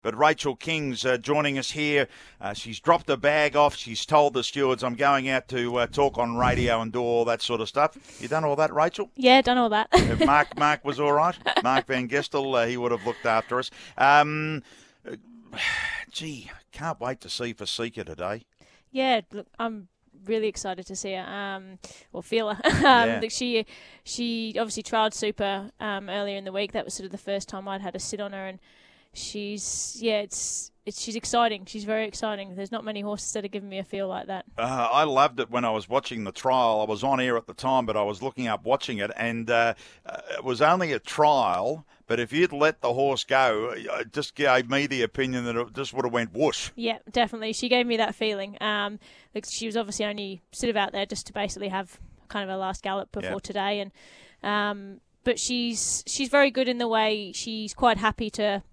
But Rachel King's joining us here. She's dropped her bag off. She's told the stewards, I'm going out to talk on radio and do all that sort of stuff. You done all that, Rachel? Yeah, done all that. Mark was all right. Mark Van Gestel, he would have looked after us. Gee, can't wait to see Fasika today. Yeah, look, I'm really excited to see her, or feel her. Yeah. She obviously trialled super earlier in the week. That was sort of the first time I'd had a sit on her, and she's exciting. She's very exciting. There's not many horses that have given me a feel like that. I loved it when I was watching the trial. I was on air at the time, but I was looking up watching it, and it was only a trial. But if you'd let the horse go, it just gave me the opinion that it just would have went whoosh. Yeah, definitely. She gave me that feeling. She was obviously only sort of out there just to basically have kind of a last gallop before today, and but she's very good in the way she's quite happy to,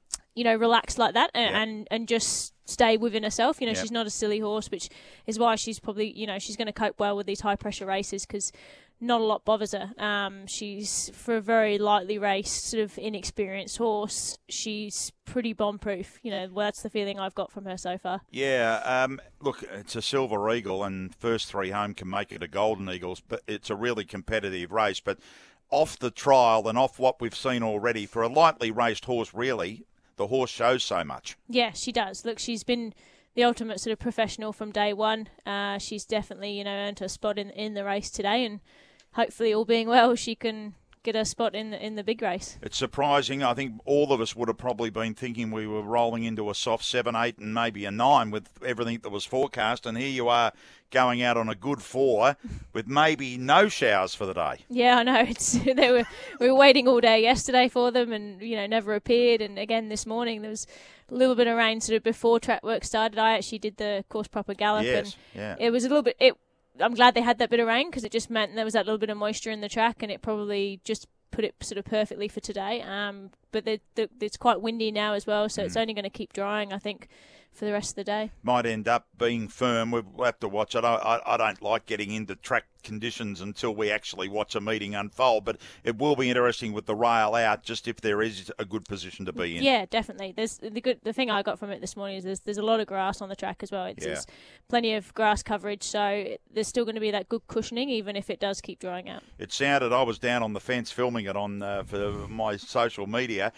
relax like that and just stay within herself. She's not a silly horse, which is why she's probably, she's going to cope well with these high pressure races because not a lot bothers her. She's, for a very lightly raced, sort of inexperienced horse, she's pretty bomb-proof. That's the feeling I've got from her so far. Yeah, look, it's a Silver Eagle, and first three home can make it a Golden Eagles, but it's a really competitive race. But off the trial and off what we've seen already, for a lightly raced horse, really, the horse shows so much. Yeah, she does. Look, she's been the ultimate sort of professional from day one. She's definitely, earned her spot in the race today, and hopefully, all being well, she can get a spot in the big race. It's surprising. I think all of us would have probably been thinking we were rolling into a soft 7, 8 and maybe a 9 with everything that was forecast, and here you are going out on a good 4 with maybe no showers for the day. Yeah, I know. We were waiting all day yesterday for them, and never appeared. And again this morning there was a little bit of rain sort of before track work started. I actually did the course proper gallop, it was a little bit. I'm glad they had that bit of rain because it just meant there was that little bit of moisture in the track, and it probably just put it sort of perfectly for today. But it's quite windy now as well, so it's only going to keep drying, I think, for the rest of the day. Might end up being firm. We'll have to watch it. I don't like getting into track conditions until we actually watch a meeting unfold, but it will be interesting with the rail out, just if there is a good position to be in. Yeah, definitely. There's the thing I got from it this morning is there's a lot of grass on the track as well. There's plenty of grass coverage, so there's still going to be that good cushioning even if it does keep drying out. It sounded, I was down on the fence filming it on for my social media.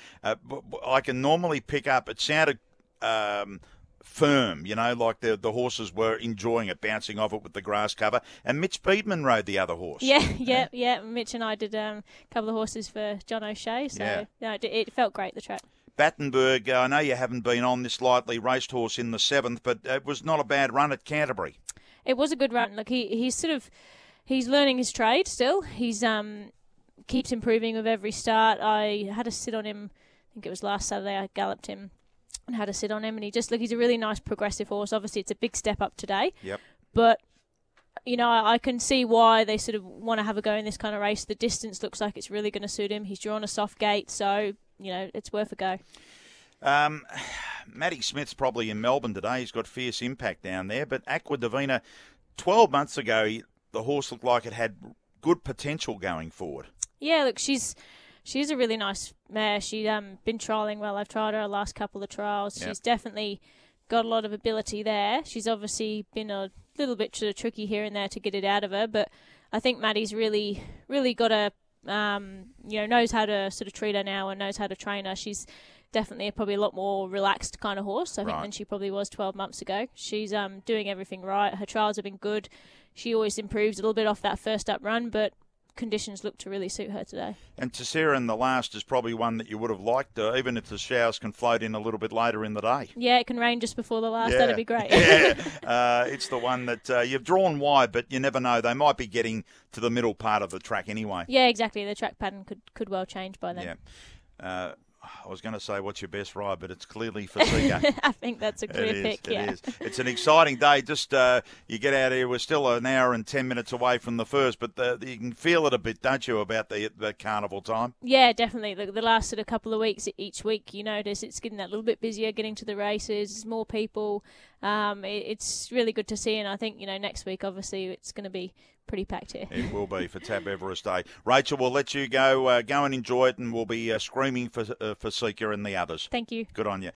I can normally pick up, it sounded firm, like the horses were enjoying it, bouncing off it with the grass cover. And Mitch Beedman rode the other horse. Yeah. Mitch and I did a couple of horses for John O'Shea, so it felt great, the track. Battenberg, I know you haven't been on this lightly raced horse in the 7th, but it was not a bad run at Canterbury. It was a good run. Look, he's learning his trade still. He's keeps improving with every start. I had a sit on him, I think it was last Saturday, I galloped him and had a sit on him, and he's a really nice progressive horse. Obviously it's a big step up today. Yep. But I can see why they sort of want to have a go in this kind of race. The distance looks like it's really going to suit him. He's drawn a soft gate, so it's worth a go. Matty Smith's probably in Melbourne today. He's got Fierce Impact down there, but Aqua Divina, 12 months ago the horse looked like it had good potential going forward. Yeah, look, she's a really nice mare. She's been trialling well. I've tried her last couple of trials. Yep. She's definitely got a lot of ability there. She's obviously been a little bit sort of tricky here and there to get it out of her, but I think Maddie's really, really got a, knows how to sort of treat her now and knows how to train her. She's definitely probably a lot more relaxed kind of horse, I think, than she probably was 12 months ago. She's doing everything right. Her trials have been good. She always improves a little bit off that first up run, but conditions look to really suit her today. And Tessera in the last is probably one that you would have liked, even if the showers can float in a little bit later in the day. Yeah, it can rain just before the last. That'd be great. It's the one that you've drawn wide, but you never know. They might be getting to the middle part of the track anyway. Yeah, exactly. The track pattern could well change by then. Yeah. I was going to say, what's your best ride, but it's clearly Fasika. I think that's a clear pick, It is. It's an exciting day. Just you get out here, we're still an hour and 10 minutes away from the first, but you can feel it a bit, don't you, about the carnival time? Yeah, definitely. The last sort of couple of weeks, each week, you notice it's getting that little bit busier, getting to the races, there's more people. It's really good to see, and I think, next week, obviously, it's going to be pretty packed here. It will be for Tab Everest Day. Rachel, we'll let you go and enjoy it, and we'll be screaming for Seeker and the others. Thank you. Good on you.